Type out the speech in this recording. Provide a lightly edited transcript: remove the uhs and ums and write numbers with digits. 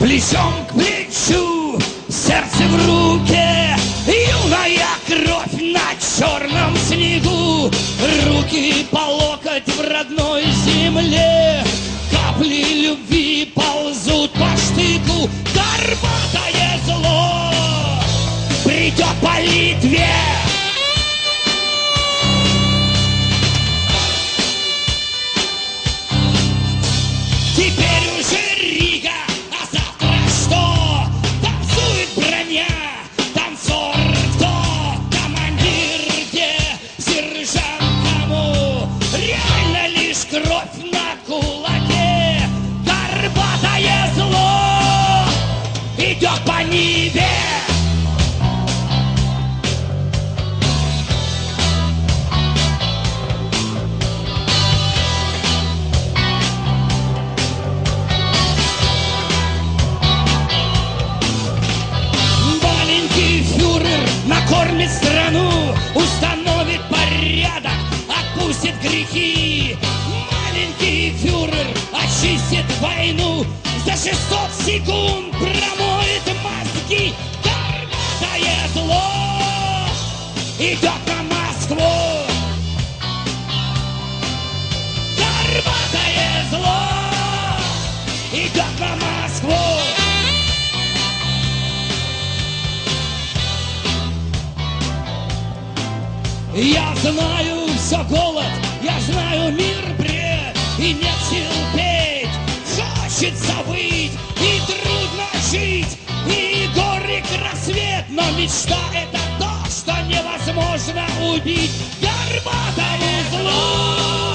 Плечом к плечу, сердце в руке, юная кровь на черном снегу, руки по локоть в родной земле, капли любви ползут по штыку, горбатое зло придет по Литве. Теперь уже Рига, а завтра что? Танцует броня, танцор кто? Командир где? Сержант кому? Реально лишь кровь на кулаке. Горбатое зло идет по Ниве. Накормит страну, установит порядок, отпустит грехи. Маленький фюрер очистит войну, за 600 секунд промоет мозги. Горбатое зло идет на Москву. Горбатое зло идет на Москву. Я знаю все голод, я знаю мир бред, и нет сил петь, хочется выть, и трудно жить, и горек рассвет, но мечта это то, что невозможно убить. Горбатому злу